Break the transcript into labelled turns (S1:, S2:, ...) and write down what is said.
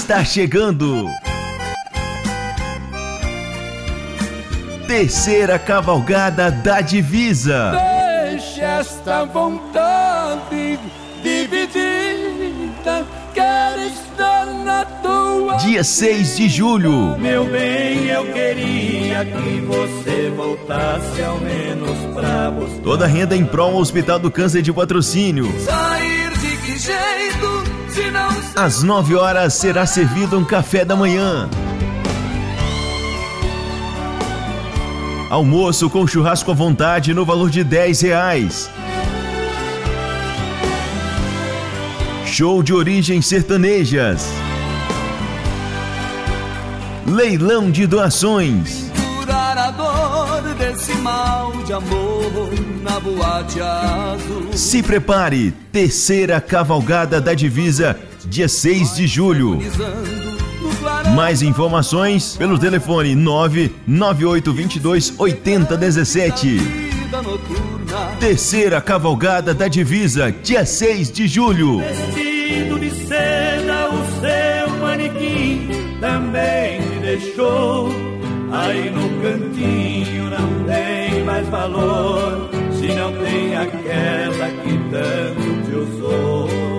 S1: está chegando. Terceira cavalgada da Divisa.
S2: Deixa esta vontade dividida, quero estar na tua.
S1: Dia 6 de julho.
S2: Meu bem, eu queria que você voltasse ao menos pra buscar.
S1: Toda a renda em prol ao Hospital do Câncer de Patrocínio.
S2: Sair de que jeito, se não...
S1: Às 9 horas será servido um café da manhã. Almoço com churrasco à vontade no valor de R$10. Show de origens sertanejas. Leilão de doações.
S2: Curar a dor desse mal de amor na boate azul.
S1: Se prepare, terceira cavalgada da Divisa, dia 6 de julho. Mais informações pelo telefone 99822-8017. Terceira cavalgada da Divisa, dia 6 de julho.
S2: Vestido de seda, o seu manequim também me deixou. Aí no cantinho não tem mais valor, se não tem aquela que tanto te usou.